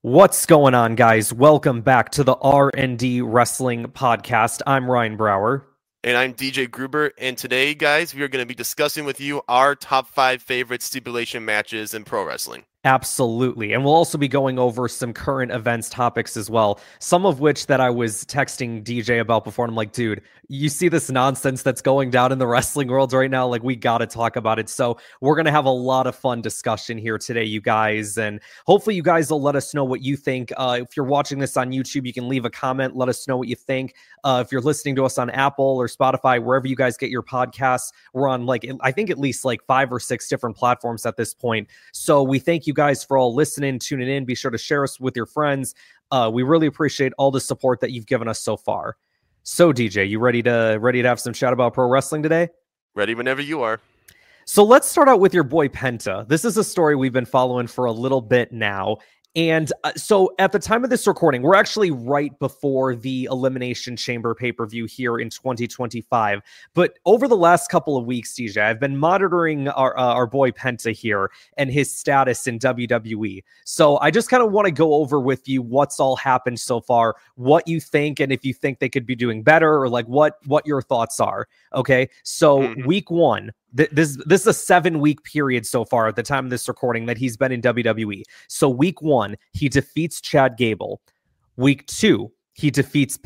What's going on, guys? Welcome back to the R&D Wrestling Podcast. I'm Ryan Brower. And I'm DJ Gruber. And today, guys, we are going to be discussing with you our top 5 favorite stipulation matches in pro wrestling. Absolutely. And we'll also be going over some current events topics as well. Some of which that I was texting DJ about before. And I'm like, dude, you see this nonsense that's going down in the wrestling world right now? Like, we got to talk about it. So we're going to have a lot of fun discussion here today, you guys. And hopefully you guys will let us know what you think. If you're watching this on YouTube, you can leave a comment. Let us know what you think. If you're listening to us on Apple or Spotify, wherever you guys get your podcasts, we're on I think at least 5 or 6 different platforms at this point. So we thank you guys for all listening, tuning in. Be sure to share us with your friends. We really appreciate all the support that you've given us so far. So DJ, you ready to have some chat about pro wrestling today? Ready whenever you are. So let's start out with your boy Penta. This is a story we've been following for a little bit now. And so at the time of this recording, we're actually right before the Elimination Chamber pay-per-view here in 2025. But over the last couple of weeks, DJ, I've been monitoring our boy Penta here and his status in WWE. So I just kind of want to go over with you what's all happened so far, what you think, and if you think they could be doing better, or what your thoughts are. Okay, so week one. This is a 7-week period so far at the time of this recording that he's been in WWE. So week 1, he defeats Chad Gable. Week 2, he defeats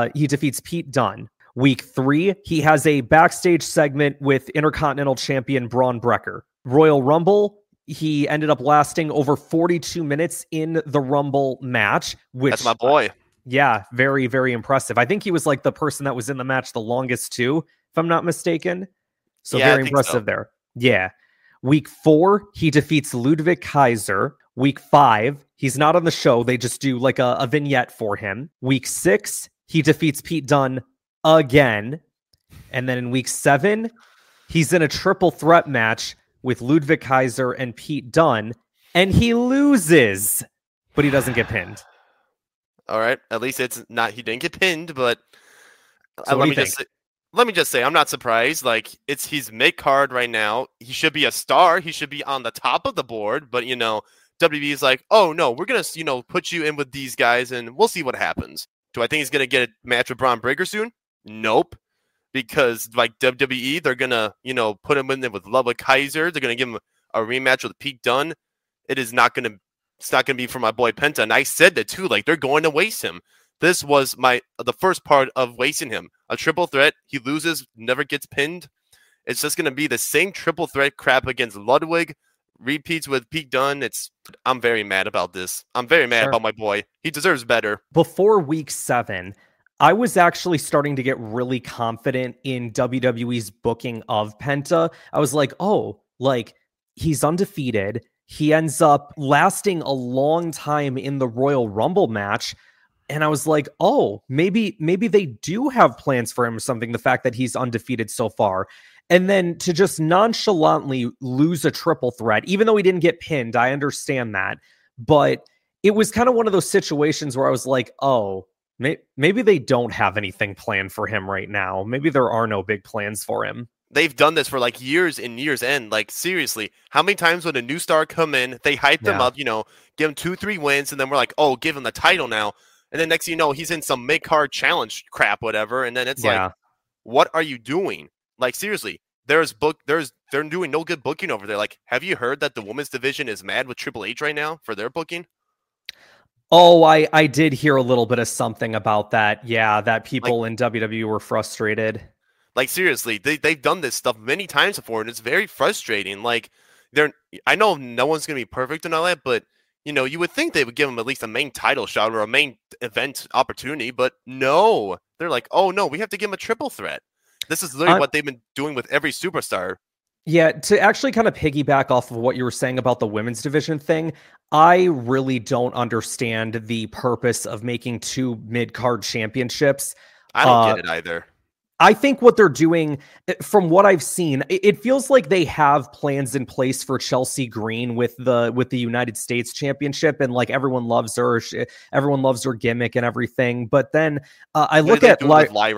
Pete Dunne. Week 3, he has a backstage segment with Intercontinental Champion Braun Breaker. Royal Rumble, he ended up lasting over 42 minutes in the Rumble match. That's my boy. Yeah, very, very impressive. I think he was the person that was in the match the longest too, if I'm not mistaken. So yeah, very impressive there. Yeah. Week 4, he defeats Ludwig Kaiser. Week 5, he's not on the show. They just do a vignette for him. Week 6, he defeats Pete Dunne again. And then in week 7, he's in a triple threat match with Ludwig Kaiser and Pete Dunne. And he loses, but he doesn't get pinned. All right. At least it's not, he didn't get pinned, but so let me just say, I'm not surprised. He's mid-card right now. He should be a star. He should be on the top of the board. But, WWE is like, oh, no, we're going to, put you in with these guys, and we'll see what happens. Do I think he's going to get a match with Braun Breaker soon? Nope. Because, WWE, they're going to, put him in there with Ludwig Kaiser. They're going to give him a rematch with Pete Dunne. It's not going to be for my boy Penta. And I said that, too. They're going to waste him. This was the first part of wasting him. A triple threat. He loses, never gets pinned. It's just going to be the same triple threat crap against Ludwig. Repeats with Pete Dunne. I'm very mad about this. I'm very mad about my boy. He deserves better. Before week 7, I was actually starting to get really confident in WWE's booking of Penta. I was like, he's undefeated. He ends up lasting a long time in the Royal Rumble match. And I was like, oh, maybe they do have plans for him or something, the fact that he's undefeated so far. And then to just nonchalantly lose a triple threat, even though he didn't get pinned, I understand that. But it was kind of one of those situations where I was like, oh, maybe they don't have anything planned for him right now. Maybe there are no big plans for him. They've done this for years and years end. Seriously, how many times would a new star come in, they hype them up, give him 2-3 wins, and then we're like, oh, give him the title now. And then next thing you know, he's in some mid-card challenge crap, whatever. And then it's what are you doing? Seriously, they're doing no good booking over there. Have you heard that the women's division is mad with Triple H right now for their booking? Oh, I did hear a little bit of something about that. Yeah, that people in WWE were frustrated. Seriously, they've done this stuff many times before, and it's very frustrating. I know no one's going to be perfect and all that, but you would think they would give him at least a main title shot or a main event opportunity, but no. They're like, oh, no, we have to give him a triple threat. This is literally what they've been doing with every superstar. Yeah, to actually kind of piggyback off of what you were saying about the women's division thing, I really don't understand the purpose of making 2 mid-card championships. I don't get it either. I think what they're doing, from what I've seen, it feels like they have plans in place for Chelsea Green with the United States Championship, and everyone loves her gimmick and everything. But then I look at Lyra.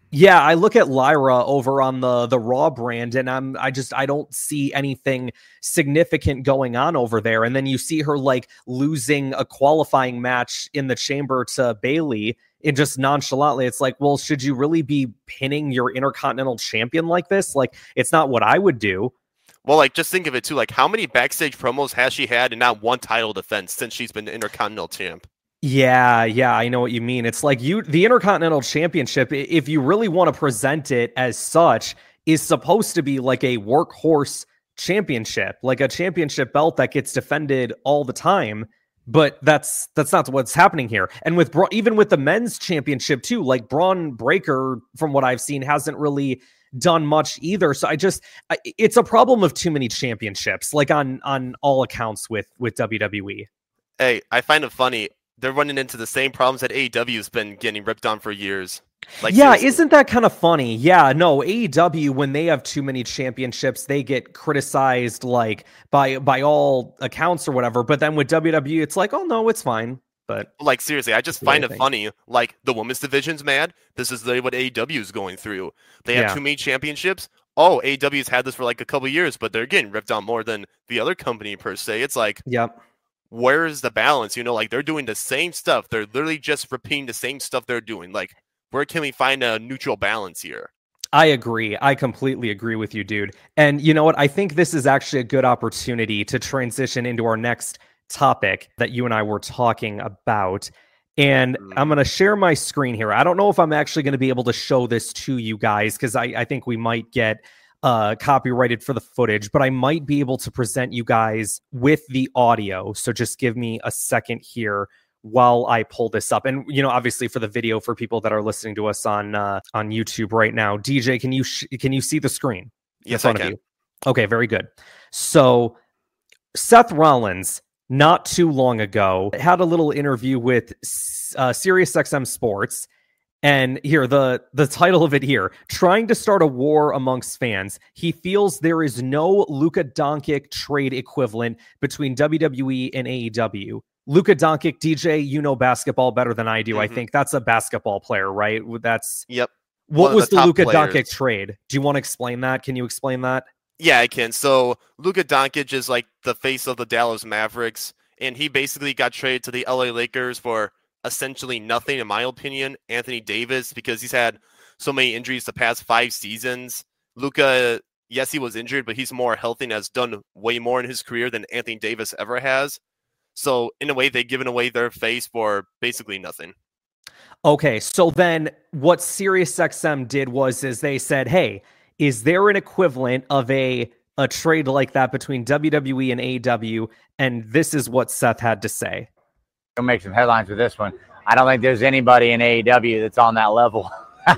Yeah, I look at Lyra over on the Raw brand, and I don't see anything significant going on over there. And then you see her like losing a qualifying match in the chamber to Bailey, and just nonchalantly, it's like, well, should you really be pinning your Intercontinental Champion like this? Like, it's not what I would do. Well, like, just think of it too. Like, how many backstage promos has she had and not one title defense since she's been the Intercontinental Champ? Yeah, I know what you mean. It's like the Intercontinental Championship, if you really want to present it as such, is supposed to be like a workhorse championship, like a championship belt that gets defended all the time. But that's not what's happening here. And with even with the men's championship too, like Braun Breaker, from what I've seen, hasn't really done much either. So it's a problem of too many championships, like on all accounts with WWE. Hey, I find it funny. They're running into the same problems that AEW's been getting ripped on for years. Like, yeah, seriously. Isn't that kind of funny? Yeah, no, AEW, when they have too many championships, they get criticized like by all accounts or whatever. But then with WWE, it's like, oh no, it's fine. But like, seriously, I just find it funny. Like, the women's division's mad. This is what AEW is going through. They have too many championships. Oh, AEW's had this for like a couple of years, but they're getting ripped on more than the other company per se. It's like, yep. Where is the balance? Like, they're doing the same stuff. They're literally just repeating the same stuff they're doing. Like, where can we find a neutral balance here? I agree. I completely agree with you, dude. And you know what? I think this is actually a good opportunity to transition into our next topic that you and I were talking about. And I'm going to share my screen here. I don't know if I'm actually going to be able to show this to you guys, because I think we might get copyrighted for the footage, but I might be able to present you guys with the audio. So just give me a second here while I pull this up. And, obviously for the video, for people that are listening to us on YouTube right now, DJ, can you see the screen? Yes, I can. Okay, very good. So Seth Rollins, not too long ago, had a little interview with SiriusXM Sports. And here, the title of it here, trying to start a war amongst fans. He feels there is no Luka Doncic trade equivalent between WWE and AEW. Luka Doncic, DJ, you know basketball better than I do. Mm-hmm. I think that's a basketball player, right? Yep. What was the Luka Doncic trade? Do you want to explain that? Can you explain that? Yeah, I can. So Luka Doncic is like the face of the Dallas Mavericks, and he basically got traded to the LA Lakers for essentially nothing, in my opinion. Anthony Davis, because he's had so many injuries the past 5 seasons. Luka, yes, he was injured, but he's more healthy and has done way more in his career than Anthony Davis ever has. So in a way, they've given away their face for basically nothing. Okay, so then what SiriusXM did is they said, hey, is there an equivalent of a trade like that between WWE and AEW? And this is what Seth had to say. I'll make some headlines with this one. I don't think there's anybody in AEW that's on that level.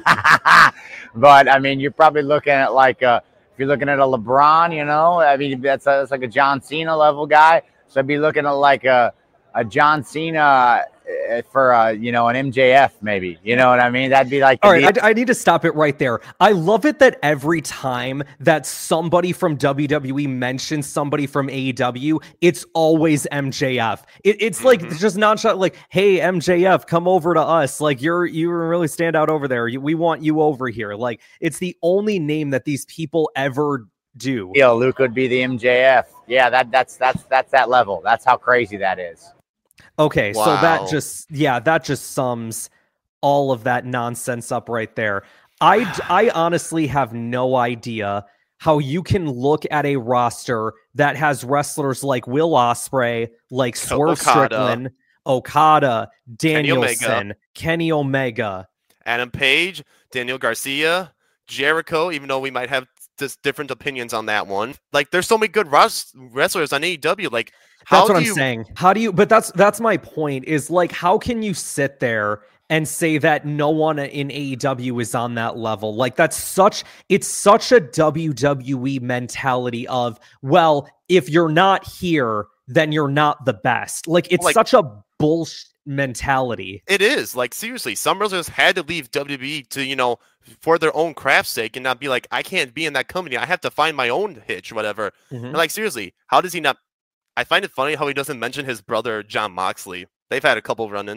But, I mean, you're probably looking at if you're looking at a LeBron, I mean, that's like a John Cena level guy. So I'd be looking at like a John Cena for, an MJF maybe. You know what I mean? That'd be like... All right, I need to stop it right there. I love it that every time that somebody from WWE mentions somebody from AEW, it's always MJF. It's like just nonchalant, like, hey, MJF, come over to us. Like, you really stand out over there. We want you over here. Like, it's the only name that these people ever do. Luke would be the MJF. Yeah, that's that level. That's how crazy that is. Okay, wow. So that just sums all of that nonsense up right there. I honestly have no idea how you can look at a roster that has wrestlers like Will Ospreay, like Swerve Strickland, Okada, Danielson, Kenny Omega, Adam Page, Daniel Garcia, Jericho, even though we might have just different opinions on that one. Like, there's so many good wrestlers on AEW. Like, that's what I'm saying. How do you? But that's my point. Is like, how can you sit there and say that no one in AEW is on that level? Like, it's such a WWE mentality of, well, if you're not here, then you're not the best. Like, it's such a bullshit mentality. It is. Like, seriously, some wrestlers had to leave WWE to, for their own craft's sake and not be like, I can't be in that company. I have to find my own hitch, whatever. Mm-hmm. And like, seriously, how does he not? I find it funny how he doesn't mention his brother, Jon Moxley. They've had a couple run-ins.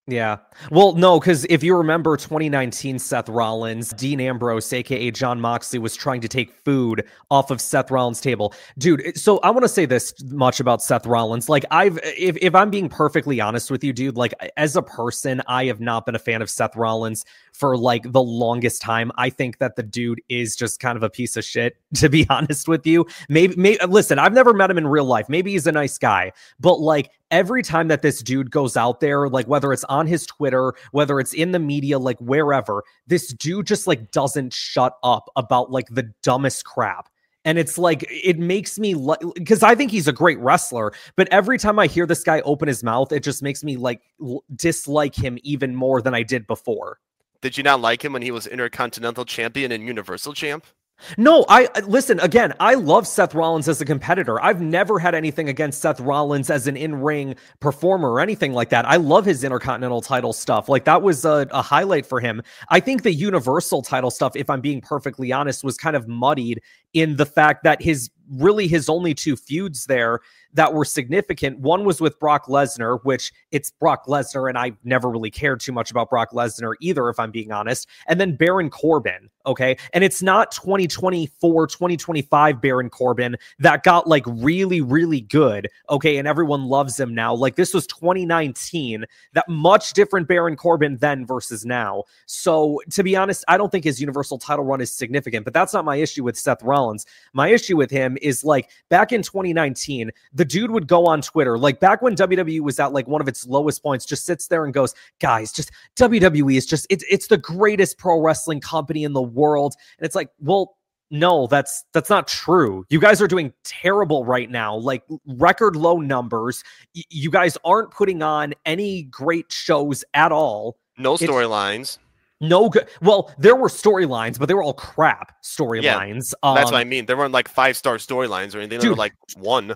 Yeah. Well, no, because if you remember 2019 Seth Rollins, Dean Ambrose, aka John Moxley, was trying to take food off of Seth Rollins' table. Dude, so I want to say this much about Seth Rollins. Like, if I'm being perfectly honest with you, dude, like as a person, I have not been a fan of Seth Rollins for like the longest time. I think that the dude is just kind of a piece of shit, to be honest with you. Maybe listen, I've never met him in real life. Maybe he's a nice guy, but like every time that this dude goes out there, like whether it's on his Twitter, whether it's in the media, like wherever, this dude just like doesn't shut up about like the dumbest crap. And it's like, it makes me because I think he's a great wrestler, but every time I hear this guy open his mouth, it just makes me like dislike him even more than I did before. Did you not like him when he was Intercontinental Champion and Universal Champ? No, listen, again, I love Seth Rollins as a competitor. I've never had anything against Seth Rollins as an in-ring performer or anything like that. I love his Intercontinental title stuff. Like that was a highlight for him. I think the Universal title stuff, if I'm being perfectly honest, was kind of muddied in the fact that his only two feuds there that were significant. One was with Brock Lesnar, which it's Brock Lesnar, and I never really cared too much about Brock Lesnar either, if I'm being honest. And then Baron Corbin, okay? And it's not 2024, 2025 Baron Corbin that got like really, really good, okay? And everyone loves him now. Like this was 2019, that much different Baron Corbin then versus now. So to be honest, I don't think his Universal title run is significant, but that's not my issue with Seth Rollins. My issue with him is like back in 2019, the dude would go on Twitter, like back when WWE was at like one of its lowest points, just sits there and goes, guys, just WWE is just, it's the greatest pro wrestling company in the world. And it's like, well, no, that's not true. You guys are doing terrible right now, like record low numbers. You guys aren't putting on any great shows at all. No storylines. No good. Well, there were storylines, but they were all crap storylines. Yeah, that's what I mean. There weren't like 5-star storylines or anything. They were like one.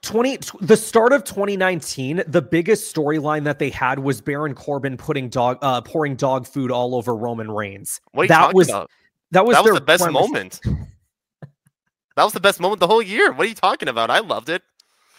The start of 2019, the biggest storyline that they had was Baron Corbin pouring dog food all over Roman Reigns. What are you talking about? That was the best moment. That was the best moment the whole year. What are you talking about? I loved it.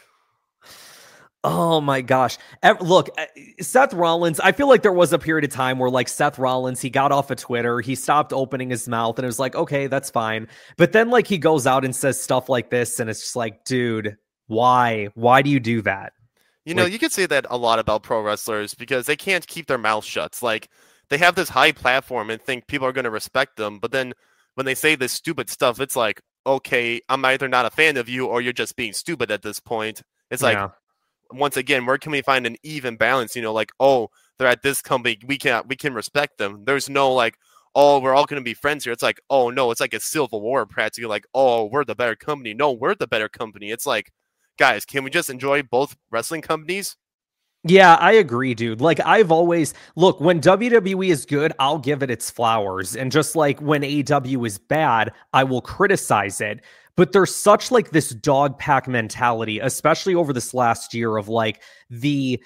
Oh my gosh. Look, Seth Rollins, I feel like there was a period of time where like Seth Rollins, he got off of Twitter, he stopped opening his mouth and it was like, okay, that's fine. But then like he goes out and says stuff like this and it's just like, dude, why do you do that? You know, you could say that a lot about pro wrestlers because they can't keep their mouth shut. Like they have this high platform and think people are going to respect them. But then when they say this stupid stuff, it's like, okay, I'm either not a fan of you or you're just being stupid at this point. It's like, once again, where can we find an even balance? You know, like, oh, they're at this company, we can respect them. There's no like, oh, we're all going to be friends here. It's like, oh no, it's like a civil war practically. Like, oh, we're the better company. No, we're the better company. It's like, guys, can we just enjoy both wrestling companies? Yeah, I agree, dude. Like I've always look, when WWE is good, I'll give it its flowers. And just like when AEW is bad, I will criticize it. But there's such like this dog pack mentality, especially over this last year of like the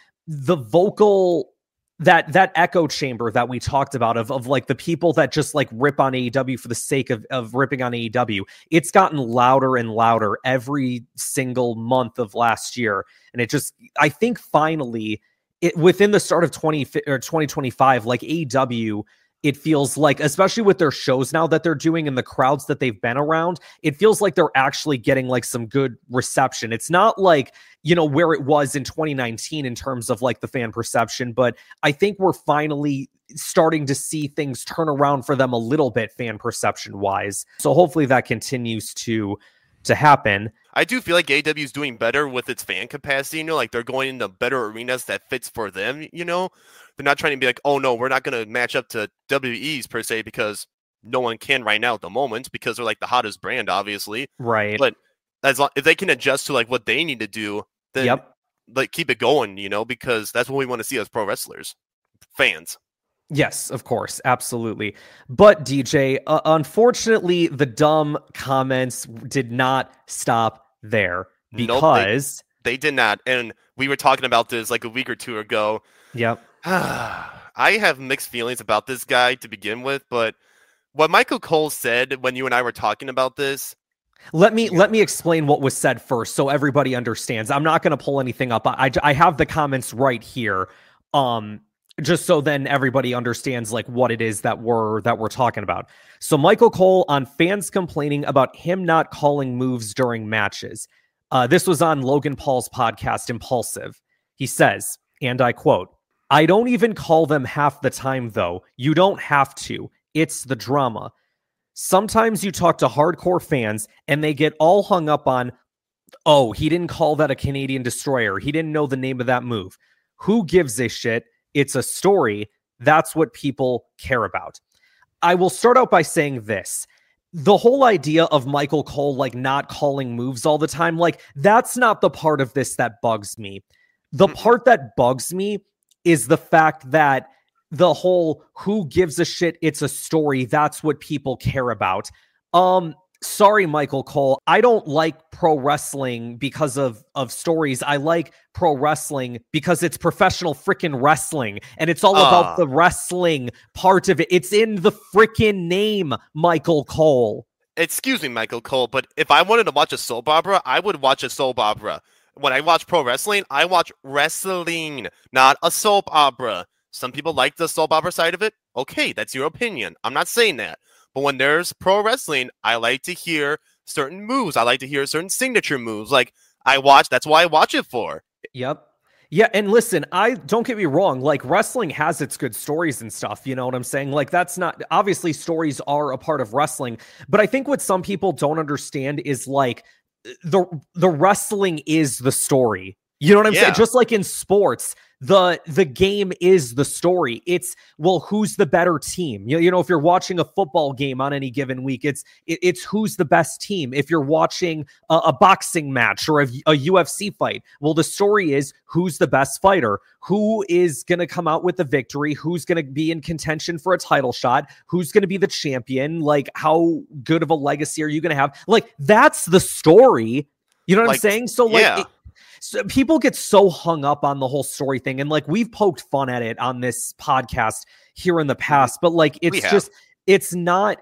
vocal that echo chamber that we talked about of like the people that just like rip on AEW for the sake of ripping on AEW. It's gotten louder and louder every single month of last year. And it just, I think finally within the start of 2025, like AEW, it feels like, especially with their shows now that they're doing and the crowds that they've been around, it feels like they're actually getting like some good reception. It's not like, you know, where it was in 2019 in terms of like the fan perception, but I think we're finally starting to see things turn around for them a little bit fan perception wise. So hopefully that continues to happen. I do feel like AEW is doing better with its fan capacity. You know, like they're going into better arenas that fits for them. You know, they're not trying to be like, oh no, we're not going to match up to WWE's per se because no one can right now at the moment because they're like the hottest brand, obviously. Right. But if they can adjust to like what they need to do, then like keep it going. You know, because that's what we want to see as pro wrestlers, fans. Yes, of course. Absolutely. But DJ, unfortunately, the dumb comments did not stop there because they did not. And we were talking about this like a week or two ago. Yep. I have mixed feelings about this guy to begin with, but what Michael Cole said when you and I were talking about this. Let me explain what was said first so everybody understands. I'm not going to pull anything up. I have the comments right here. just so then everybody understands like what it is that we're talking about. So Michael Cole on fans complaining about him not calling moves during matches. This was on Logan Paul's podcast, Impulsive. He says, and I quote, "I don't even call them half the time, though. You don't have to. It's the drama. Sometimes you talk to hardcore fans and they get all hung up on, oh, he didn't call that a Canadian destroyer. He didn't know the name of that move. Who gives a shit? It's a story. That's what people care about." I will start out by saying this. The whole idea of Michael Cole like not calling moves all the time, like that's not the part of this that bugs me. The part that bugs me is the fact that the whole who gives a shit, it's a story, that's what people care about. Sorry, Michael Cole. I don't like pro wrestling because of stories. I like pro wrestling because it's professional freaking wrestling. And it's all about the wrestling part of it. It's in the freaking name, Michael Cole. Excuse me, Michael Cole, but if I wanted to watch a soap opera, I would watch a soap opera. When I watch pro wrestling, I watch wrestling, not a soap opera. Some people like the soap opera side of it. Okay, that's your opinion. I'm not saying that. But when there's pro wrestling, I like to hear certain moves. I like to hear certain signature moves. Like that's why I watch it for. Yep. Yeah, and listen, don't get me wrong, like wrestling has its good stories and stuff, you know what I'm saying? Like that's not, obviously stories are a part of wrestling, but I think what some people don't understand is like the wrestling is the story. You know what I'm saying? Just like in sports, the game is the story. It's, well, who's the better team? You know, if you're watching a football game on any given week, it's who's the best team. If you're watching a boxing match or a UFC fight, well, the story is who's the best fighter, who is going to come out with the victory, who's going to be in contention for a title shot, who's going to be the champion, like how good of a legacy are you going to have? Like that's the story. You know what I'm saying? So like, so people get so hung up on the whole story thing. And like, we've poked fun at it on this podcast here in the past, but like, that's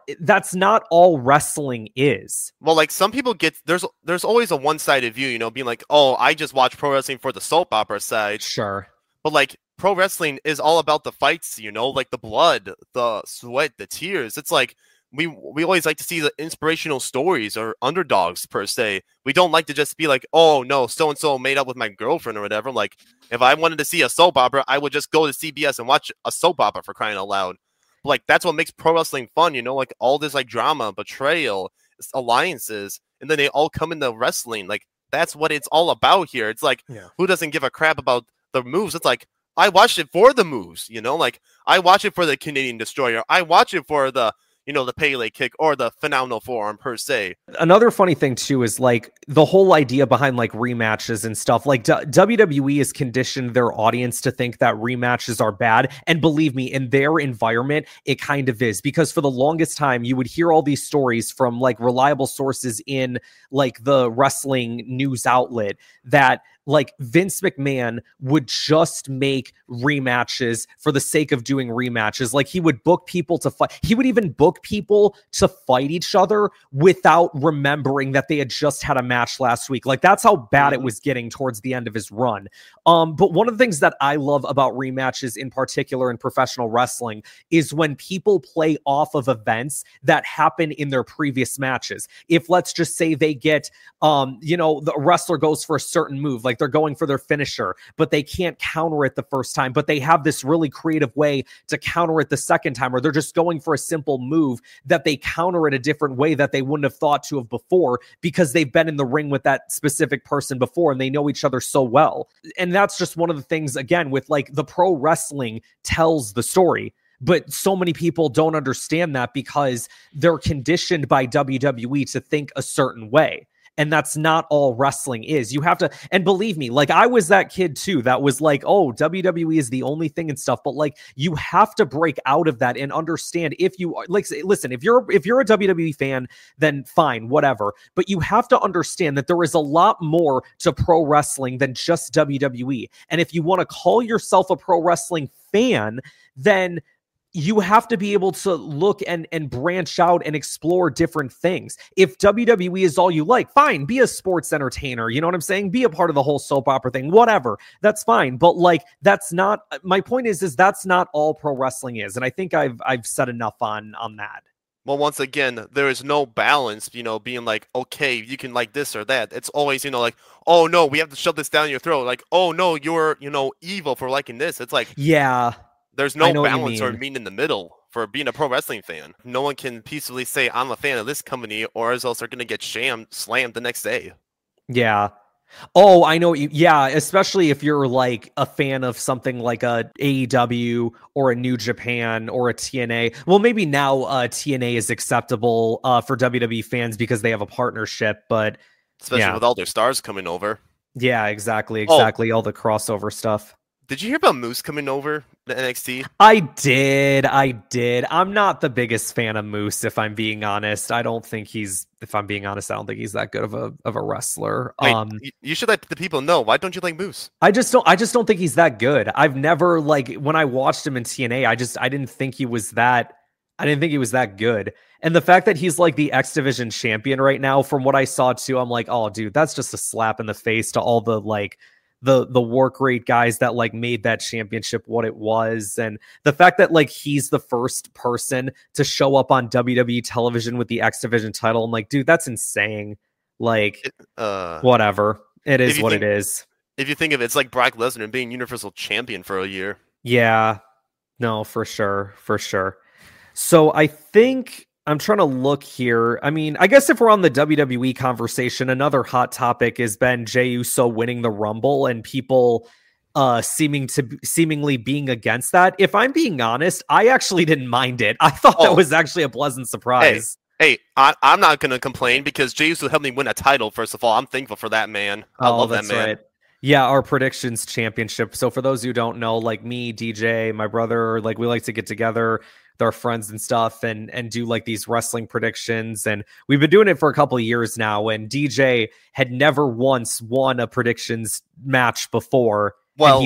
not all wrestling is. Well, like some people there's always a one-sided view, you know, being like, oh, I just watch pro wrestling for the soap opera side. Sure. But like pro wrestling is all about the fights, you know, like the blood, the sweat, the tears. It's like, we always like to see the inspirational stories or underdogs per se. We don't like to just be like, oh no, so-and-so made up with my girlfriend or whatever. Like if I wanted to see a soap opera, I would just go to CBS and watch a soap opera, for crying out loud. Like that's what makes pro wrestling fun, you know, like all this like drama, betrayal, alliances, and then they all come into wrestling. Like that's what it's all about here. It's like, who doesn't give a crap about the moves? It's like, I watched it for the moves, you know, like I watch it for the Canadian Destroyer. I watch it for the, you know, the Pele kick or the phenomenal forearm per se. Another funny thing too is like the whole idea behind like rematches and stuff. Like WWE has conditioned their audience to think that rematches are bad. And believe me, in their environment, it kind of is, because for the longest time you would hear all these stories from like reliable sources in like the wrestling news outlet that like Vince McMahon would just make rematches for the sake of doing rematches. Like he would book people to fight. He would even book people to fight each other without remembering that they had just had a match last week. Like that's how bad it was getting towards the end of his run. But one of the things that I love about rematches in particular in professional wrestling is when people play off of events that happen in their previous matches. If let's just say they get, you know, the wrestler goes for a certain move, like they're going for their finisher, but they can't counter it the first time, but they have this really creative way to counter it the second time, or they're just going for a simple move that they counter it a different way that they wouldn't have thought to have before because they've been in the ring with that specific person before and they know each other so well. And that's just one of the things, again, with like the pro wrestling tells the story. But so many people don't understand that because they're conditioned by WWE to think a certain way. And that's not all wrestling is. You have to, and believe me, like I was that kid too, that was like, oh, WWE is the only thing and stuff. But like, you have to break out of that and understand if you are, like, listen, if you're a WWE fan, then fine, whatever. But you have to understand that there is a lot more to pro wrestling than just WWE. And if you want to call yourself a pro wrestling fan, then you have to be able to look and branch out and explore different things. If WWE is all you like, fine, be a sports entertainer. You know what I'm saying? Be a part of the whole soap opera thing, whatever. That's fine. But like, that's not, my point is that's not all pro wrestling is. And I think I've said enough on that. Well, once again, there is no balance, being like, okay, you can like this or that. It's always, like, oh no, we have to shove this down your throat. Like, oh no, you're, evil for liking this. It's like, yeah. There's no balance or mean in the middle for being a pro wrestling fan. No one can peacefully say, I'm a fan of this company, or else they're going to get slammed the next day. Yeah. Oh, I know. Yeah, especially if you're like a fan of something like a AEW or a New Japan or a TNA. Well, maybe now TNA is acceptable for WWE fans because they have a partnership, but especially with all their stars coming over. Yeah, exactly. All the crossover stuff. Did you hear about Moose coming over to NXT? I did. I'm not the biggest fan of Moose, if I'm being honest. I don't think he's that good of a wrestler. Wait, you should let the people know. Why don't you like Moose? I just don't think he's that good. I've never, like, when I watched him in TNA, I didn't think he was that good. And the fact that he's like the X Division champion right now, from what I saw too, I'm like, oh dude, that's just a slap in the face to all the like the work rate guys that like made that championship what it was. And the fact that like he's the first person to show up on WWE television with the X Division title, I'm like, dude, that's insane. Like, whatever. It is what it is. If you think of it, it's like Brock Lesnar being Universal Champion for a year. Yeah. No, for sure. So I think I'm trying to look here. I mean, I guess if we're on the WWE conversation, another hot topic has been Jey Uso winning the Rumble and people seemingly being against that. If I'm being honest, I actually didn't mind it. I thought that was actually a pleasant surprise. Hey, I'm not going to complain because Jey Uso helped me win a title, first of all. I'm thankful for that, man. I love that man. Right. Yeah, our predictions championship. So for those who don't know, like me, DJ, my brother, like we like to get together with our friends and stuff and do like these wrestling predictions. And we've been doing it for a couple of years now. And DJ had never once won a predictions match before. Well,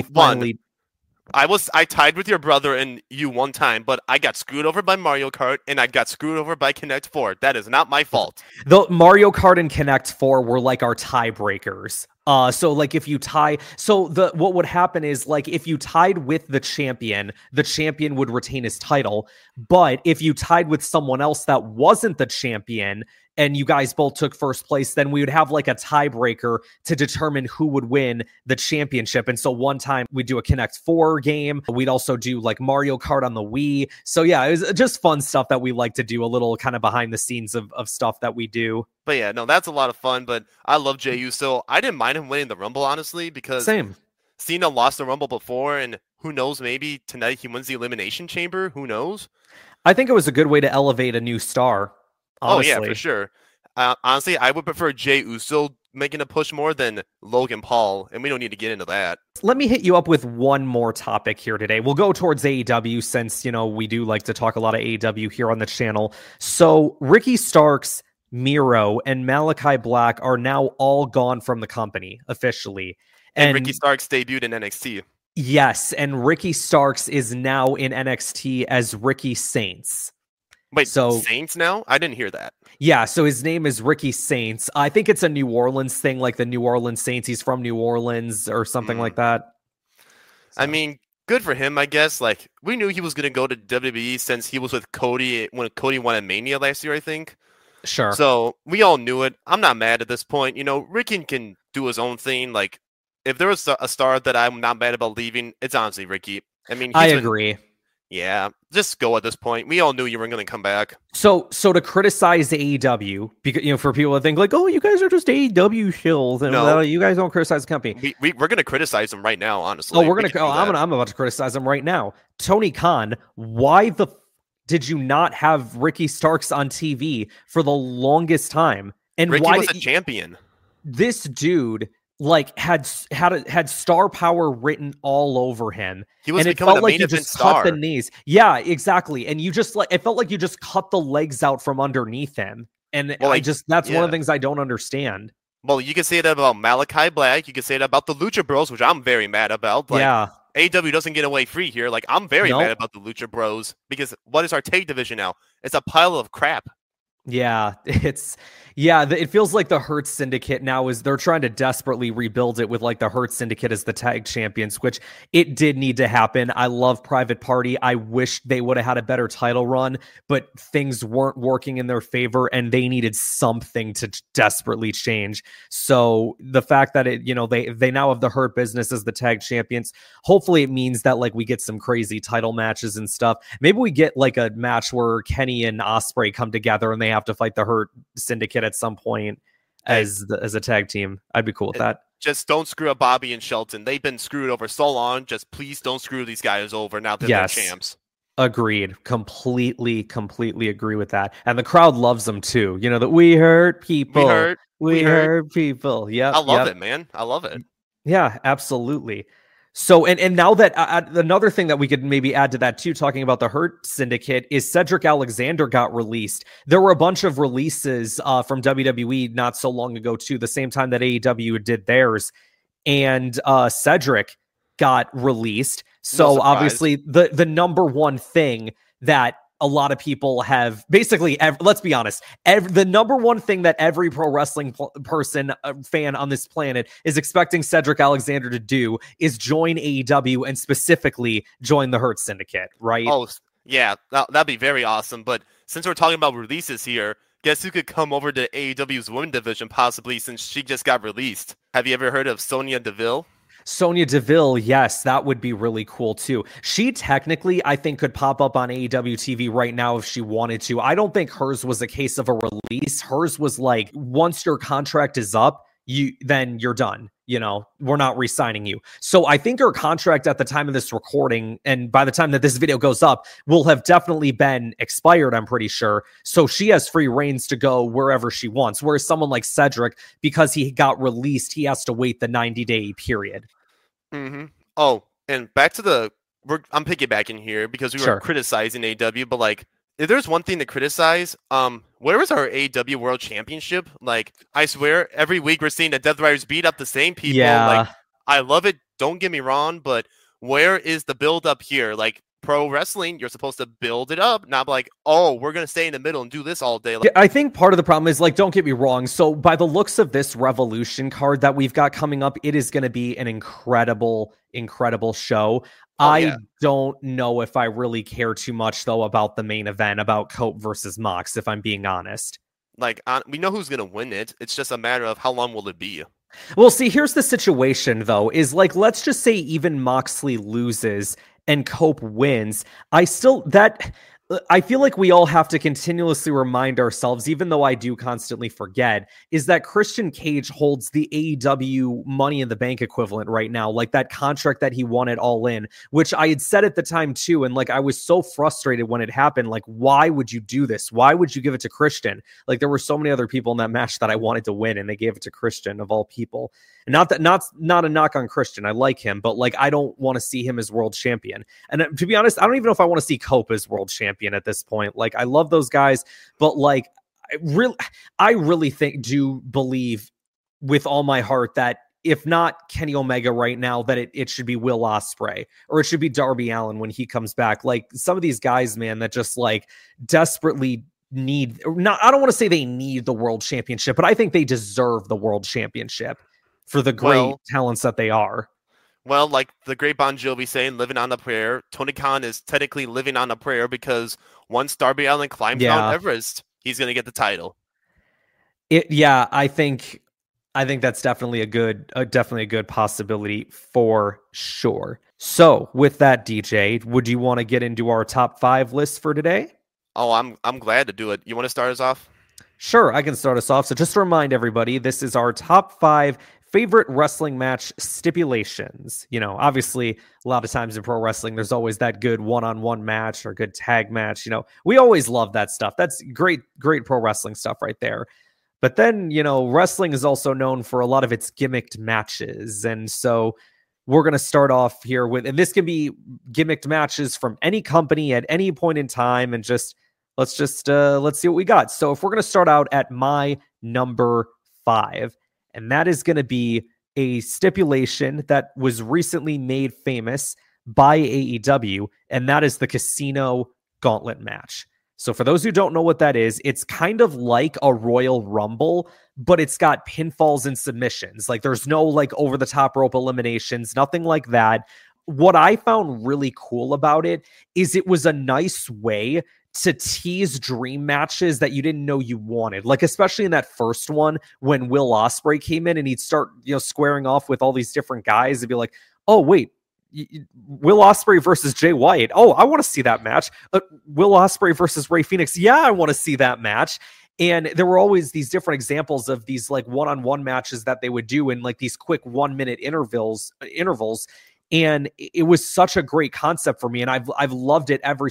I tied with your brother and you one time, but I got screwed over by Mario Kart and I got screwed over by Connect 4. That is not my fault. The Mario Kart and Connect 4 were like our tiebreakers. So like if you tie, what would happen is like if you tied with the champion would retain his title. But if you tied with someone else that wasn't the champion and you guys both took first place, then we would have like a tiebreaker to determine who would win the championship. And so one time we'd do a Connect 4 game. We'd also do like Mario Kart on the Wii. So yeah, it was just fun stuff that we like to do, a little kind of behind the scenes of stuff that we do. But yeah, no, that's a lot of fun. But I love Jey Uso. I didn't mind him winning the Rumble, honestly, because Cena lost the Rumble before, and who knows, maybe tonight he wins the Elimination Chamber. Who knows? I think it was a good way to elevate a new star. Honestly. Oh, yeah, for sure. Honestly, I would prefer Jey Uso making a push more than Logan Paul, and we don't need to get into that. Let me hit you up with one more topic here today. We'll go towards AEW since, we do like to talk a lot of AEW here on the channel. So Ricky Starks, Miro, and Malachi Black are now all gone from the company officially. And Ricky Starks debuted in NXT. Yes, and Ricky Starks is now in NXT as Ricky Saints. Wait, so Saints now? I didn't hear that. Yeah, so his name is Ricky Saints. I think it's a New Orleans thing, like the New Orleans Saints. He's from New Orleans or something like that. So. I mean, good for him, I guess. Like, we knew he was going to go to WWE since he was with Cody when Cody won at Mania last year, I think. Sure. So we all knew it. I'm not mad at this point. Ricky can do his own thing. Like, if there was a star that I'm not mad about leaving, it's honestly Ricky. I mean, I agree. Yeah, just go at this point. We all knew you weren't going to come back. So to criticize AEW, because for people that think like, oh, you guys are just AEW shills, and you guys don't criticize the company. We're going to criticize them right now, honestly. Oh, I'm about to criticize them right now. Tony Khan, why did you not have Ricky Starks on TV for the longest time? And Ricky was a champion. This dude had star power written all over him. He was and it becoming felt a like main you event just star. Cut the knees. Yeah, exactly. And you just it felt like you just cut the legs out from underneath him. And that's one of the things I don't understand. Well, you can say that about Malachi Black. You can say that about the Lucha Bros, which I'm very mad about. AEW doesn't get away free here. Like, I'm very Nope. mad about the Lucha Bros because what is our tag division now? It's a pile of crap. Yeah, it feels like the Hurt Syndicate now they're trying to desperately rebuild it with like the Hurt Syndicate as the tag champions, which it did need to happen. I love Private Party. I wish they would have had a better title run, but things weren't working in their favor and they needed something to desperately change. So the fact that they now have the Hurt Business as the tag champions, hopefully it means that like we get some crazy title matches and stuff. Maybe we get like a match where Kenny and Ospreay come together and they have to fight the Hurt Syndicate at some point as a tag team. I'd be cool with that. Just don't screw up Bobby and Shelton. They've been screwed over so long. Just please don't screw these guys over now that they're champs. Agreed. Completely agree with that. And the crowd loves them too. You know, that we hurt people. We hurt people. Yeah. I love it, man. I love it. Yeah, absolutely. So, and now that another thing that we could maybe add to that too, talking about the Hurt Syndicate, is Cedric Alexander got released. There were a bunch of releases from WWE not so long ago too, the same time that AEW did theirs, and Cedric got released. So obviously the number one thing that a lot of people have basically, let's be honest, the number one thing that every pro wrestling fan on this planet is expecting Cedric Alexander to do is join AEW and specifically join the Hurt Syndicate, right? Oh, yeah, that'd be very awesome. But since we're talking about releases here, guess who could come over to AEW's women's division possibly since she just got released? Have you ever heard of Sonya Deville? Sonya Deville, yes, that would be really cool too. She technically, I think, could pop up on AEW TV right now if she wanted to. I don't think hers was a case of a release. Hers was like, once your contract is up, then you're done. You know, we're not re-signing you. So I think her contract at the time of this recording, and by the time that this video goes up, will have definitely been expired, I'm pretty sure. So she has free reigns to go wherever she wants. Whereas someone like Cedric, because he got released, he has to wait the 90-day period. Mm-hmm. Oh, and back to I'm piggybacking here because we were criticizing AEW, but like, if there's one thing to criticize, where was our AEW World Championship? Like, I swear, every week we're seeing the Death Riders beat up the same people. Yeah. Like, I love it. Don't get me wrong, but where is the build up here? Like, pro wrestling, you're supposed to build it up, not like, oh, we're going to stay in the middle and do this all day. Like, I think part of the problem is, like, don't get me wrong. So by the looks of this Revolution card that we've got coming up, it is going to be an incredible show. I don't know if I really care too much, though, about the main event, about Cope versus Mox, if I'm being honest. Like, we know who's going to win it. It's just a matter of how long will it be. Well, see, here's the situation, though, is like, let's just say even Moxley loses and Cope wins. I feel like we all have to continuously remind ourselves, even though I do constantly forget, is that Christian Cage holds the AEW Money in the Bank equivalent right now, like that contract that he won at All In, which I had said at the time too. And like, I was so frustrated when it happened. Like, why would you do this? Why would you give it to Christian? Like, there were so many other people in that match that I wanted to win, and they gave it to Christian of all people. And not a knock on Christian. I like him, but like, I don't want to see him as world champion. And to be honest, I don't even know if I want to see Cope as world champion at this point. Like, I love those guys, but like, I really do believe with all my heart that if not Kenny Omega right now, that it should be Will Ospreay, or it should be Darby Allin when he comes back. Like, some of these guys, man, that just like desperately I don't want to say they need the world championship, but I think they deserve the world championship for the great talents that they are. Well, like the great Bon Jovi saying, living on a prayer, Tony Khan is technically living on a prayer because once Darby Allin climbs Mount Everest, he's going to get the title. I think that's definitely a good possibility for sure. So with that, DJ, would you want to get into our top 5 list for today? Oh, I'm glad to do it. You want to start us off? Sure, I can start us off. So just to remind everybody, this is our top 5 favorite wrestling match stipulations. You know, obviously, a lot of times in pro wrestling, there's always that good one-on-one match or good tag match. You know, we always love that stuff. That's great pro wrestling stuff right there. But then, you know, wrestling is also known for a lot of its gimmicked matches. And so we're going to start off here with, and this can be gimmicked matches from any company at any point in time. And let's see what we got. So if we're going to start out at my number 5, and that is going to be a stipulation that was recently made famous by AEW, and that is the Casino Gauntlet match. So for those who don't know what that is, it's kind of like a Royal Rumble, but it's got pinfalls and submissions. Like there's no like over the top rope eliminations, nothing like that. What I found really cool about it is it was a nice way to tease dream matches that you didn't know you wanted. Like, especially in that first one when Will Ospreay came in and he'd start, squaring off with all these different guys and be like, oh, wait, Will Ospreay versus Jay White. Oh, I want to see that match. Will Ospreay versus Rey Fenix. Yeah, I want to see that match. And there were always these different examples of these like one-on-one matches that they would do in like these quick 1 minute intervals. And it was such a great concept for me. And I've loved it ever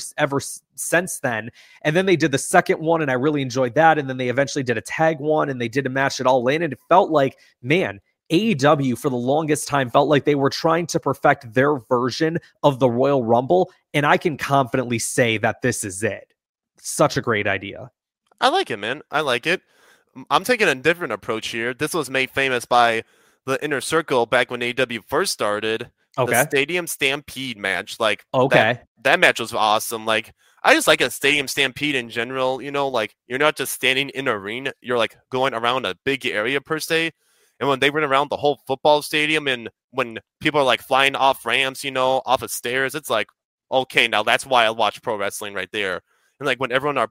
since then. And then they did the second one and I really enjoyed that. And then they eventually did a tag one and they did a match it all in. And it felt like, man, AEW for the longest time felt like they were trying to perfect their version of the Royal Rumble. And I can confidently say that this is it. Such a great idea. I like it, man. I like it. I'm taking a different approach here. This was made famous by the Inner Circle back when AEW first started. Okay. The Stadium Stampede match. Like, okay. That match was awesome. Like, I just like a Stadium Stampede in general. Like, you're not just standing in an arena. You're, like, going around a big area, per se. And when they run around the whole football stadium and when people are, like, flying off ramps, off of stairs, it's like, okay, now that's why I watch pro wrestling right there. And, like, when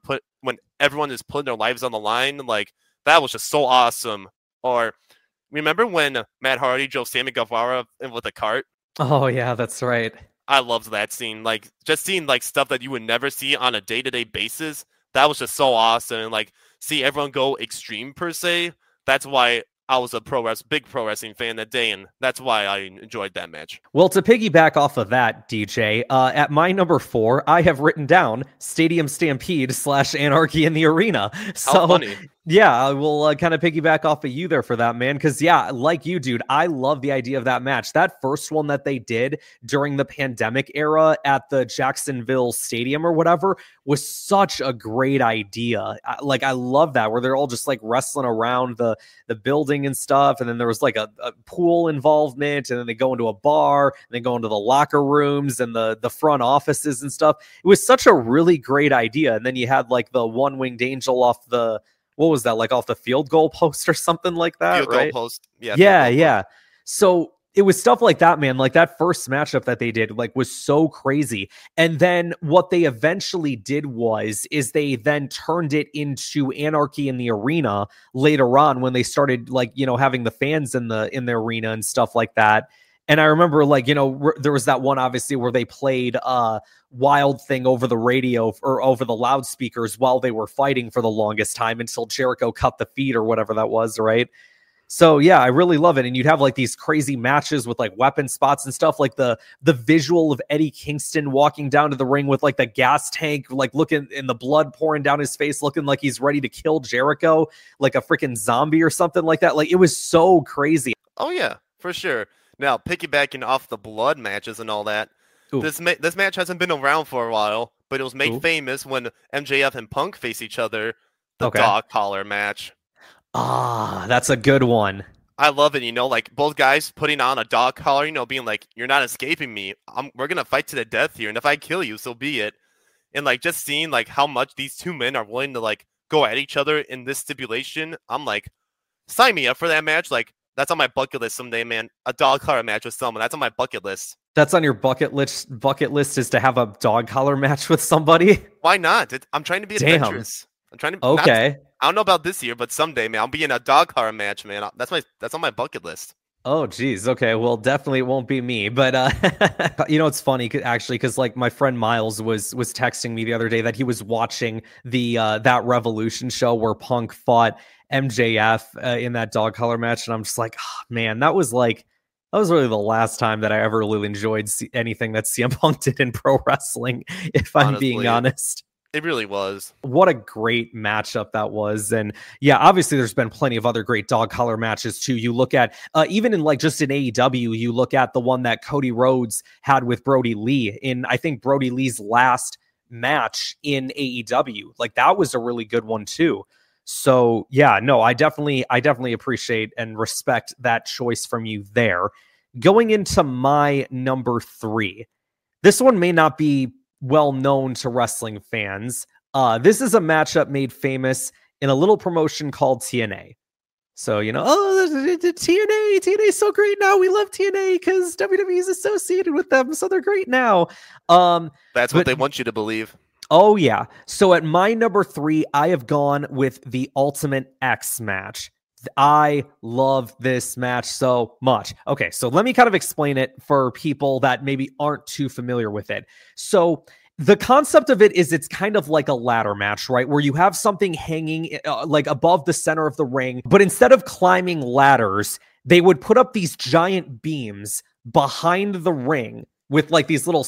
everyone is putting their lives on the line, like, that was just so awesome. Or, remember when Matt Hardy drove Sammy Guevara in with a cart? Oh, yeah, that's right. I loved that scene. Like, just seeing, like, stuff that you would never see on a day-to-day basis, that was just so awesome. And, like, see everyone go extreme, per se, that's why I was a big pro wrestling fan that day, and that's why I enjoyed that match. Well, to piggyback off of that, DJ, at my number 4, I have written down Stadium Stampede / Anarchy in the Arena. So, how funny. Yeah, I will kind of piggyback off of you there for that, man. Because, yeah, like you, dude, I love the idea of that match. That first one that they did during the pandemic era at the Jacksonville Stadium or whatever was such a great idea. I love that, where they're all just like wrestling around the building and stuff. And then there was like a pool involvement. And then they go into a bar and they go into the locker rooms and the front offices and stuff. It was such a really great idea. And then you had like the one-winged angel off the... What was that, like off the field goal post or something like that? Field right? goal post. Yeah. So it was stuff like that, man. Like that first matchup that they did, like, was so crazy. And then what they eventually did is they then turned it into Anarchy in the Arena later on when they started, like, having the fans in the arena and stuff like that. And I remember, like, there was that one, obviously, where they played Wild Thing over the radio or over the loudspeakers while they were fighting for the longest time until Jericho cut the feed or whatever that was, right? So, yeah, I really love it. And you'd have, like, these crazy matches with, like, weapon spots and stuff, like the visual of Eddie Kingston walking down to the ring with, like, the gas tank, like, looking in the blood pouring down his face, looking like he's ready to kill Jericho, like a freaking zombie or something like that. Like, it was so crazy. Oh, yeah, for sure. Now, piggybacking off the blood matches and all that, this match hasn't been around for a while, but it was made famous when MJF and Punk face each other, the dog collar match. Ah, that's a good one. I love it, like both guys putting on a dog collar, being like, you're not escaping me. We're going to fight to the death here, and if I kill you, so be it. And, like, just seeing, like, how much these two men are willing to, like, go at each other in this stipulation, I'm like, sign me up for that match. Like, that's on my bucket list someday, man. A dog collar match with someone. That's on my bucket list. That's on your bucket list is to have a dog collar match with somebody? Why not? I'm trying to be adventurous. I'm trying to. Okay. I don't know about this year, but someday, man, I'll be in a dog collar match, man. That's on my bucket list. Oh, geez. Okay. Well, definitely it won't be me. But, it's funny, actually, because, like, my friend Miles was texting me the other day that he was watching the that Revolution show where Punk fought MJF in that dog collar match. And I'm just like, oh, man, that was really the last time that I ever really enjoyed anything that CM Punk did in pro wrestling, if I'm being honest. It really was. What a great matchup that was. And yeah, obviously there's been plenty of other great dog collar matches too. You look at, even in like just in AEW, you look at the one that Cody Rhodes had with Brody Lee in, I think, Brody Lee's last match in AEW. Like, that was a really good one too. So yeah, no, I definitely appreciate and respect that choice from you there. Going into my number 3, this one may not be well known to wrestling fans. This is a matchup made famous in a little promotion called TNA. So, the TNA is so great now. We love TNA because WWE is associated with them, so they're great now. That's what they want you to believe. Oh, yeah. So at my number 3, I have gone with the Ultimate X match. I love this match so much. Okay, so let me kind of explain it for people that maybe aren't too familiar with it. So the concept of it is it's kind of like a ladder match, right? Where you have something hanging like above the center of the ring, but instead of climbing ladders, they would put up these giant beams behind the ring with like these little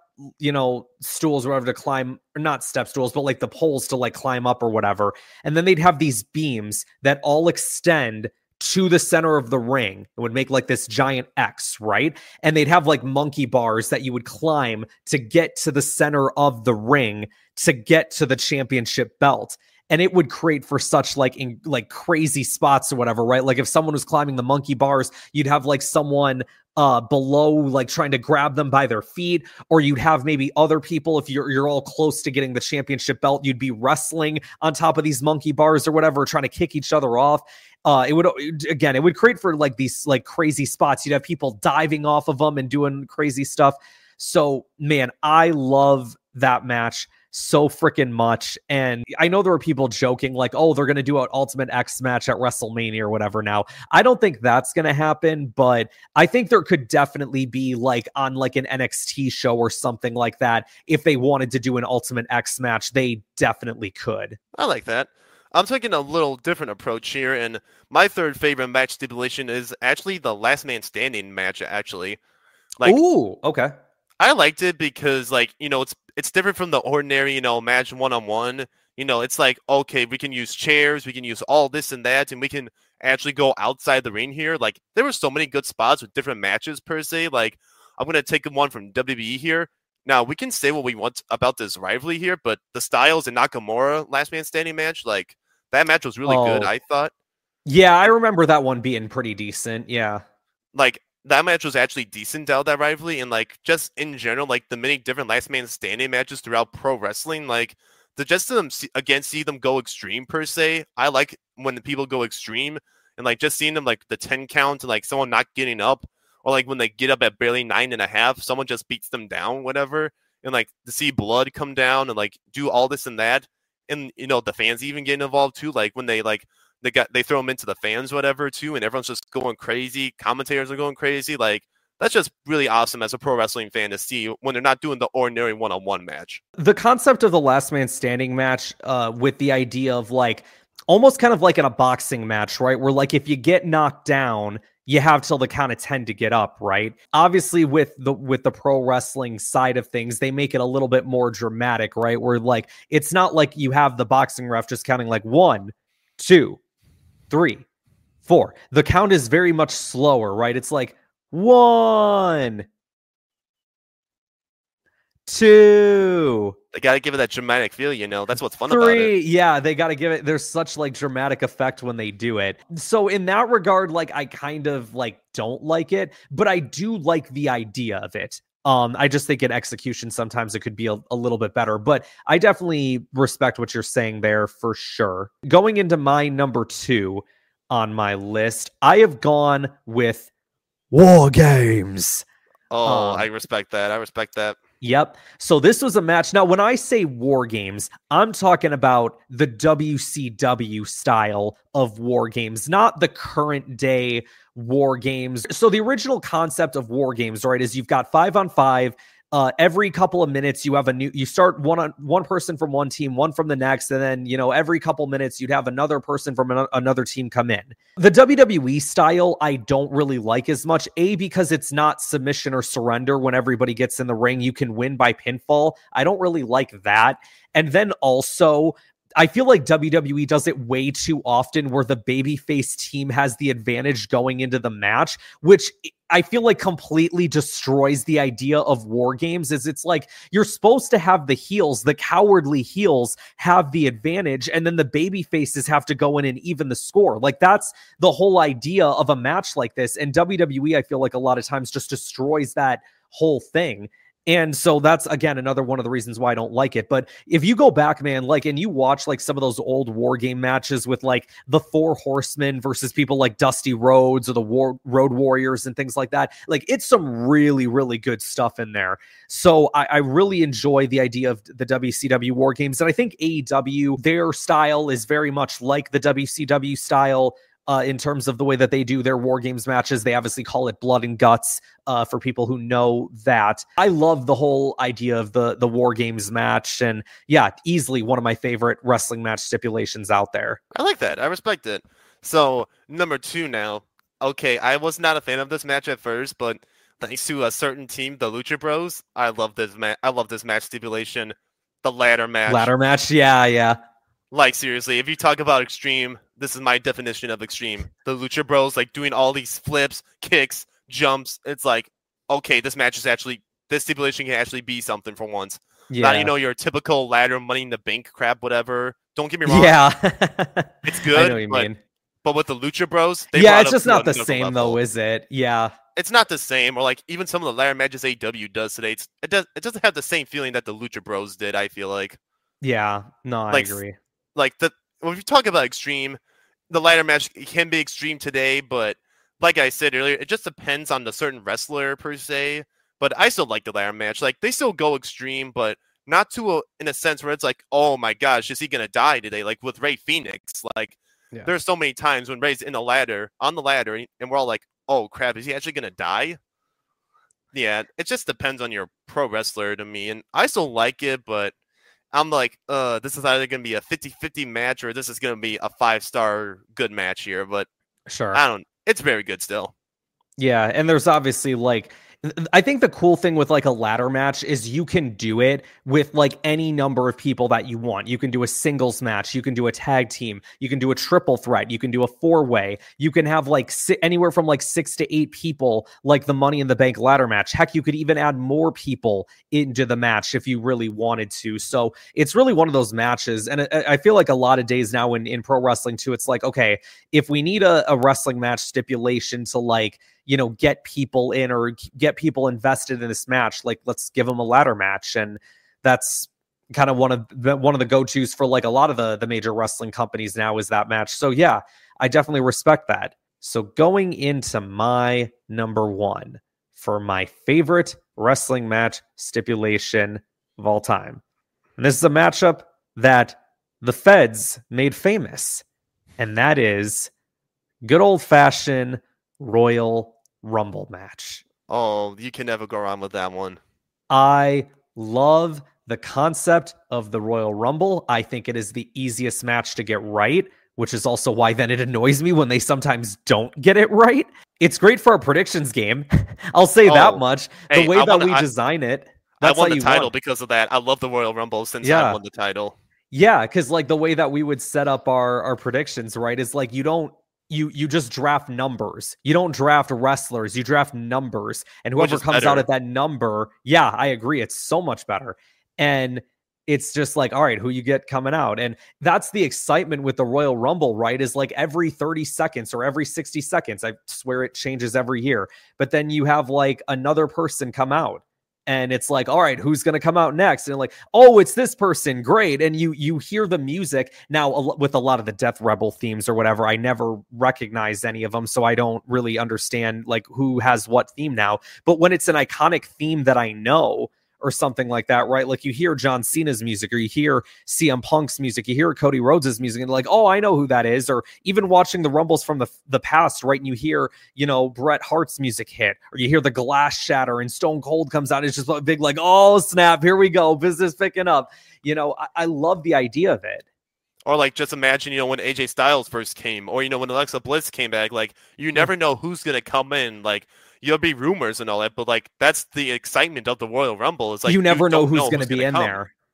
stools or whatever to climb, or not step stools, but like the poles to like climb up or whatever. And then they'd have these beams that all extend to the center of the ring. It would make like this giant X, right? And they'd have like monkey bars that you would climb to get to the center of the ring to get to the championship belt. And it would create for such like crazy spots or whatever, right? Like if someone was climbing the monkey bars, you'd have like someone below, like trying to grab them by their feet, or you'd have maybe other people, if you're all close to getting the championship belt, you'd be wrestling on top of these monkey bars or whatever, trying to kick each other off. It would create for like these like crazy spots. You'd have people diving off of them and doing crazy stuff. So man, I love that match so freaking much. And I know there were people joking like, oh, they're going to do an Ultimate X match at WrestleMania or whatever now. I don't think that's going to happen, but I think there could definitely be like on like an NXT show or something like that. If they wanted to do an Ultimate X match, they definitely could. I like that. I'm taking a little different approach here, and my third favorite match stipulation is actually the Last Man Standing match, actually. Like, ooh, okay. I liked it because, like, it's different from the ordinary, match one-on-one. It's like, okay, we can use chairs, we can use all this and that, and we can actually go outside the ring here. Like, there were so many good spots with different matches, per se. Like, I'm going to take one from WWE here. Now, we can say what we want about this rivalry here, but the Styles and Nakamura Last Man Standing match, like, that match was really good, I thought. Yeah, I remember that one being pretty decent, yeah. Like, that match was actually decent out of that rivalry, and like just in general, like the many different Last Man Standing matches throughout pro wrestling, like see them go extreme per se. I like when the people go extreme, and like just seeing them like the 10 count and like someone not getting up, or like when they get up at barely 9.5, someone just beats them down, whatever, and like to see blood come down and like do all this and that, and the fans even getting involved too, like when they throw them into the fans, whatever, too, and everyone's just going crazy. Commentators are going crazy. Like, that's just really awesome as a pro wrestling fan to see when they're not doing the ordinary one-on-one match. The concept of the Last Man Standing match, with the idea of like almost kind of like in a boxing match, right? Where like if you get knocked down, you have till the count of 10 to get up, right? Obviously, with the pro wrestling side of things, they make it a little bit more dramatic, right? Where like it's not like you have the boxing ref just counting like 1, 2, 3, 4. The count is very much slower, right? It's like 1, 2. They got to give it that dramatic feel, That's what's fun 3. about it. Yeah, they got to give it. There's such like dramatic effect when they do it. So in that regard, like I kind of like don't like it, but I do like the idea of it. I just think in execution, sometimes it could be a little bit better, but I definitely respect what you're saying there for sure. Going into my number 2 on my list, I have gone with War Games. Oh, I respect that. I respect that. Yep. So this was a match. Now, when I say War Games, I'm talking about the WCW style of War Games, not the current day War Games. So the original concept of War Games, right, is you've got 5-on-5. Every couple of minutes, you start one person from one team, one from the next, and then, every couple minutes you'd have another person from another team come in. The WWE style, I don't really like as much, because it's not submission or surrender when everybody gets in the ring. You can win by pinfall. I don't really like that. And then also, I feel like WWE does it way too often where the babyface team has the advantage going into the match, which I feel like completely destroys the idea of war games. Is it's like you're supposed to have the heels, the cowardly heels have the advantage, and then the baby faces have to go in and even the score. Like that's the whole idea of a match like this. And WWE, I feel like a lot of times just destroys that whole thing. And so that's, again, another one of the reasons why I don't like it. But if you go back, man, like, and you watch like some of those old war game matches with like the Four Horsemen versus people like Dusty Rhodes or the Road Warriors and things like that, like it's some really, really good stuff in there. So I really enjoy the idea of the WCW war games. And I think AEW, their style is very much like the WCW style. In terms of the way that they do their War Games matches. They obviously call it Blood and Guts for people who know that. I love the whole idea of the War Games match. And yeah, easily one of my favorite wrestling match stipulations out there. I like that. I respect it. So, number 2 now. Okay, I was not a fan of this match at first, but thanks to a certain team, the Lucha Bros, I love this match stipulation. The ladder match. Ladder match, yeah. Like, seriously, if you talk about extreme, this is my definition of extreme. The Lucha Bros, like, doing all these flips, kicks, jumps. It's like, okay, this stipulation can actually be something for once. Yeah. Not, your typical ladder, money in the bank crap, whatever. Don't get me wrong. Yeah. It's good. I know what you mean. But with the Lucha Bros, it's just not the same, though, is it? Yeah. It's not the same. Or, like, even some of the ladder matches AEW does today, it doesn't have the same feeling that the Lucha Bros did, I feel like. Yeah. No, I agree. Like, when you talk about extreme, the ladder match can be extreme today, but like I said earlier, it just depends on the certain wrestler per se. But I still like the ladder match. Like, they still go extreme, but not in a sense where it's like, oh my gosh, is he gonna die today? Like with Rey Fenix, like there's so many times when Rey's on the ladder, and we're all like, oh crap, is he actually gonna die? Yeah, it just depends on your pro wrestler to me, and I still like it, but I'm like, this is either going to be a 50-50 match or this is going to be a 5-star good match here. But sure, it's very good still. Yeah, and there's obviously like, I think the cool thing with like a ladder match is you can do it with like any number of people that you want. You can do a singles match, you can do a tag team, you can do a triple threat, you can do a 4-way, you can have like anywhere from like 6 to 8 people, like the Money in the Bank ladder match. Heck, you could even add more people into the match if you really wanted to. So it's really one of those matches. And I feel like a lot of days now in pro wrestling too, it's like, okay, if we need a wrestling match stipulation to like, get people in or get people invested in this match, like let's give them a ladder match. And that's kind of one of the go-tos for like a lot of the major wrestling companies now is that match. So yeah, I definitely respect that. So going into my number 1 for my favorite wrestling match stipulation of all time. And this is a matchup that the Feds made famous, and that is good old-fashioned Royal Rumble match. Oh, you can never go wrong with that one. I love the concept of the Royal Rumble. I think it is the easiest match to get right, which is also why then it annoys me when they sometimes don't get it right. It's great for a predictions game. I'll say that much. The way that we design it. I won the title because of that. I love the Royal Rumble since I won the title. Yeah, because like the way that we would set up our predictions, right, is like you just draft numbers. You don't draft wrestlers. You draft numbers. And whoever comes out at that number, yeah, I agree. It's so much better. And it's just like, all right, who you get coming out. And that's the excitement with the Royal Rumble, right? Is like every 30 seconds or every 60 seconds. I swear it changes every year. But then you have like another person come out. And it's like, all right, who's going to come out next? And like, oh, it's this person. Great. And you hear the music. Now, with a lot of the Death Rebel themes or whatever, I never recognize any of them. So I don't really understand like who has what theme now. But when it's an iconic theme that I know or something like that, right? Like you hear John Cena's music or you hear CM Punk's music, you hear Cody Rhodes' music and like, oh, I know who that is. Or even watching the Rumbles from the past, right? And you hear, Bret Hart's music hit or you hear the glass shatter and Stone Cold comes out. It's just a big like, oh, snap, here we go. Business picking up. I love the idea of it. Or like just imagine, when AJ Styles first came or, when Alexa Bliss came back, like you never know who's going to come in. Like, there'll be rumors and all that, but like that's the excitement of the Royal Rumble. Is like you never know who's going to be in there.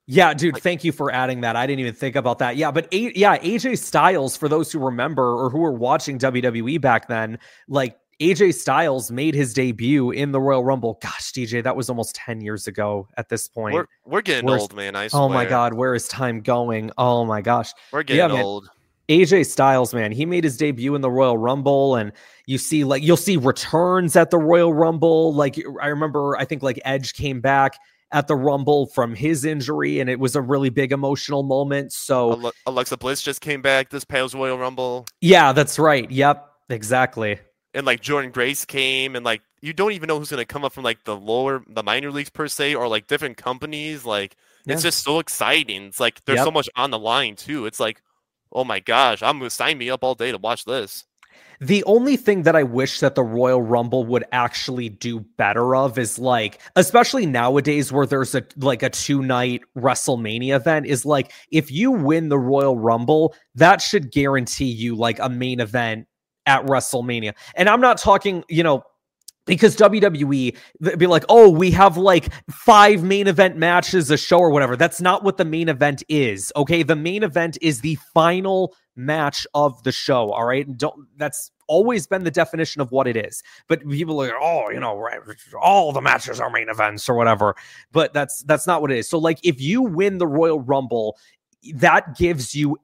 Yeah, dude, thank you for adding that. I didn't even think about that. Yeah, but AJ Styles, for those who remember or who were watching WWE back then, like AJ Styles made his debut in the Royal Rumble. Gosh, DJ, that was almost 10 years ago at this point. We're getting old, man. I swear. Oh my God, where is time going? Oh my gosh. We're getting old. AJ Styles, man, he made his debut in the Royal Rumble, and you'll see returns at the Royal Rumble. Like I remember, I think like Edge came back at the Rumble from his injury, and it was a really big emotional moment. So Alexa Bliss just came back this past Royal Rumble. Yeah, that's right. Yep, exactly. And like Jordan Grace came, and like you don't even know who's going to come up from like the minor leagues per se, or like different companies. Like it's just so exciting. It's like there's so much on the line too. It's like, oh my gosh, I'm going to sign me up all day to watch this. The only thing that I wish that the Royal Rumble would actually do better of is like, especially nowadays where there's a 2-night WrestleMania event, is like, if you win the Royal Rumble, that should guarantee you like a main event at WrestleMania. And I'm not talking, because WWE be like, oh, we have like 5 main event matches a show or whatever. That's not what the main event is. Okay. The main event is the final match of the show. All right. That's always been the definition of what it is. But people are like, oh, right, all the matches are main events or whatever. But that's not what it is. So like, if you win the Royal Rumble, that gives you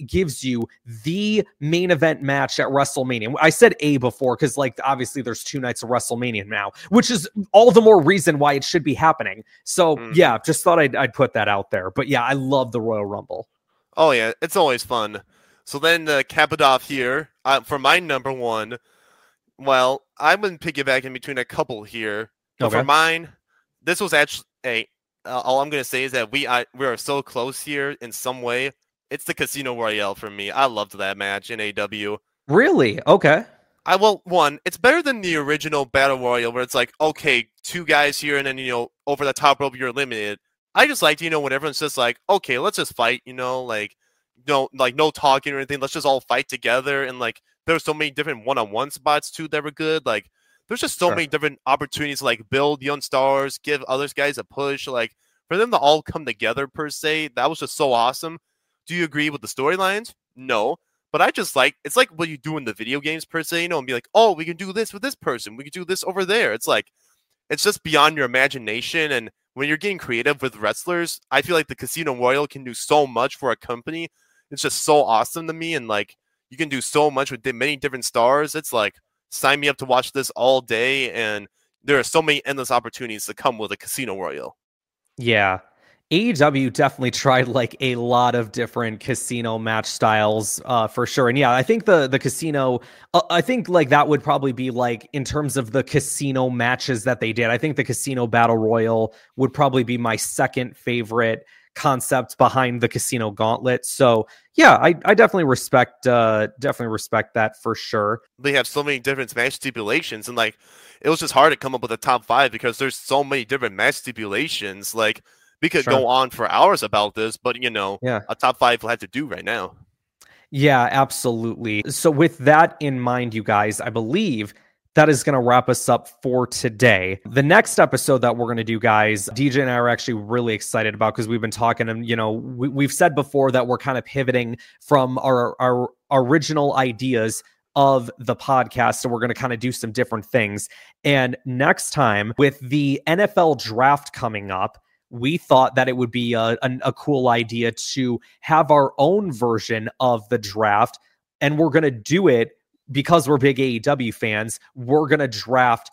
the main event match at WrestleMania. I said before because like obviously there's 2 nights of WrestleMania now, which is all the more reason why it should be happening. So yeah, just thought I'd put that out there. But yeah, I love the Royal Rumble. Oh yeah, it's always fun. So then cap it off here for my number 1. Well, I've been piggybacking between a couple here. But for mine, this was actually all I'm going to say is that we are so close here in some way. It's the Casino Royale for me. I loved that match in AEW. Really? Okay. One, it's better than the original Battle Royal where it's like, okay, 2 guys here and then, over the top rope, you're eliminated. I just like, when everyone's just like, okay, let's just fight, no talking or anything. Let's just all fight together. And like, there's so many different one-on-one spots too that were good. Like, there's just so many different opportunities to like build young stars, give other guys a push. Like for them to all come together per se, that was just so awesome. Do you agree with the storylines? No, but I just it's like what you do in the video games per se, and be like, oh, we can do this with this person. We can do this over there. It's like, it's just beyond your imagination. And when you're getting creative with wrestlers, I feel like the Casino Royale can do so much for a company. It's just so awesome to me. And like, you can do so much with many different stars. It's like, sign me up to watch this all day, and there are so many endless opportunities to come with a Casino Royale. Yeah. AEW definitely tried like a lot of different casino match styles for sure. And yeah, I think the casino, I think like that would probably be like in terms of the casino matches that they did. I think the Casino Battle Royal would probably be my second favorite concept behind the Casino Gauntlet. So yeah, I definitely respect that for sure. They have so many different match stipulations, and like it was just hard to come up with a top 5 because there's so many different match stipulations. Like we could go on for hours about this, but a top 5 will have to do right now. Yeah, absolutely. So with that in mind, you guys, I believe that is going to wrap us up for today. The next episode that we're going to do, guys, DJ and I are actually really excited about because we've been talking, and we've said before that we're kind of pivoting from our original ideas of the podcast, so we're going to kind of do some different things. And next time, with the NFL draft coming up, we thought that it would be a cool idea to have our own version of the draft, and we're going to do it because we're big AEW fans. We're going to draft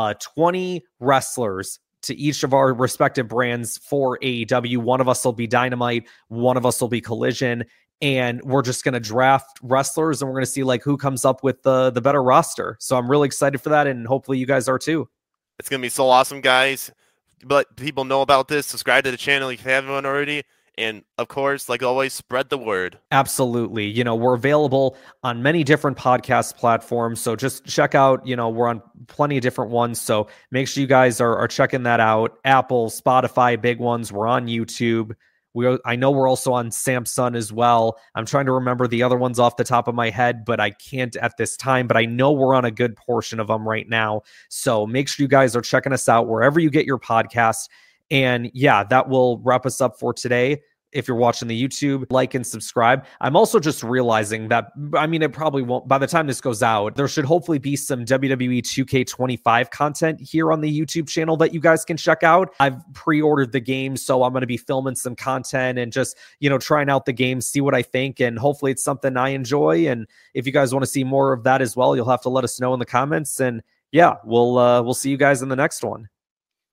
20 wrestlers to each of our respective brands for AEW. One of us will be Dynamite, one of us will be Collision, and we're just going to draft wrestlers, and we're going to see like who comes up with the better roster. So I'm really excited for that, and hopefully you guys are too. It's going to be so awesome, guys. Let people know about this. Subscribe to the channel if you haven't already. And of course, like always, spread the word. Absolutely. We're available on many different podcast platforms. So just check out, we're on plenty of different ones. So make sure you guys are checking that out. Apple, Spotify, big ones. We're on YouTube. I know we're also on Samsung as well. I'm trying to remember the other ones off the top of my head, but I can't at this time. But I know we're on a good portion of them right now. So make sure you guys are checking us out wherever you get your podcasts. And yeah, that will wrap us up for today. If you're watching the YouTube, like and subscribe. I'm also just realizing that, I mean, it probably won't, by the time this goes out, there should hopefully be some WWE 2K25 content here on the YouTube channel that you guys can check out. I've pre-ordered the game, so I'm going to be filming some content and just, trying out the game, see what I think, and hopefully it's something I enjoy. And if you guys want to see more of that as well, you'll have to let us know in the comments. And yeah, we'll see you guys in the next one.